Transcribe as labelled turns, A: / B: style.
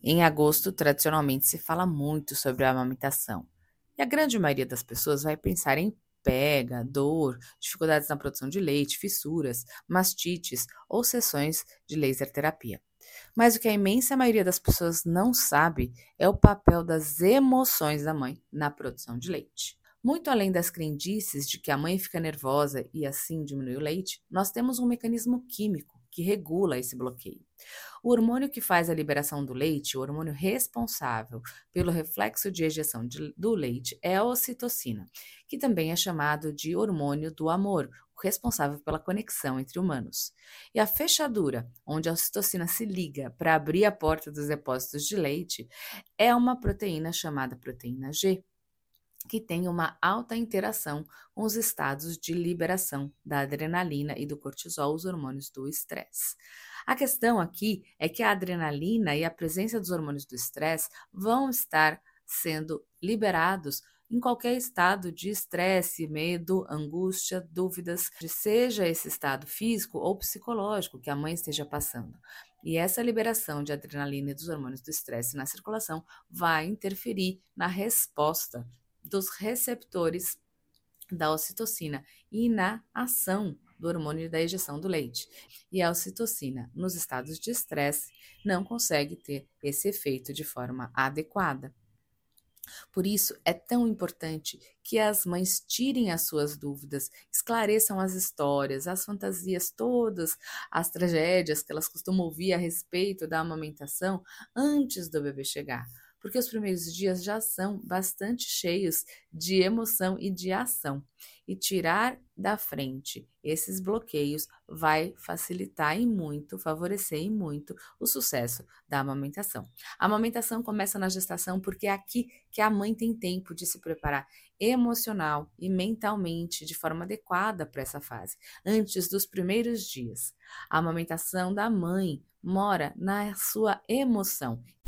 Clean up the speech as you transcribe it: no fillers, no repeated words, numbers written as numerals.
A: Em agosto, tradicionalmente, se fala muito sobre a amamentação. E a grande maioria das pessoas vai pensar em pega, dor, dificuldades na produção de leite, fissuras, mastites ou sessões de laser terapia. Mas o que a imensa maioria das pessoas não sabe é o papel das emoções da mãe na produção de leite. Muito além das crendices de que a mãe fica nervosa e assim diminui o leite, nós temos um mecanismo químico que regula esse bloqueio. O hormônio que faz a liberação do leite, o hormônio responsável pelo reflexo de ejeção do leite, é a ocitocina, que também é chamado de hormônio do amor, o responsável pela conexão entre humanos. E a fechadura, onde a ocitocina se liga para abrir a porta dos depósitos de leite, é uma proteína chamada proteína G, que tem uma alta interação com os estados de liberação da adrenalina e do cortisol, os hormônios do estresse. A questão aqui é que a adrenalina e a presença dos hormônios do estresse vão estar sendo liberados em qualquer estado de estresse, medo, angústia, dúvidas, seja esse estado físico ou psicológico que a mãe esteja passando. E essa liberação de adrenalina e dos hormônios do estresse na circulação vai interferir na resposta dos receptores da ocitocina e na ação do hormônio da ejeção do leite. E a ocitocina, nos estados de estresse, não consegue ter esse efeito de forma adequada. Por isso, é tão importante que as mães tirem as suas dúvidas, esclareçam as histórias, as fantasias todas, as tragédias que elas costumam ouvir a respeito da amamentação antes do bebê chegar. Porque os primeiros dias já são bastante cheios de emoção e de ação. E tirar da frente esses bloqueios vai facilitar e muito, favorecer e muito o sucesso da amamentação. A amamentação começa na gestação porque é aqui que a mãe tem tempo de se preparar emocional e mentalmente de forma adequada para essa fase, antes dos primeiros dias. A amamentação da mãe mora na sua emoção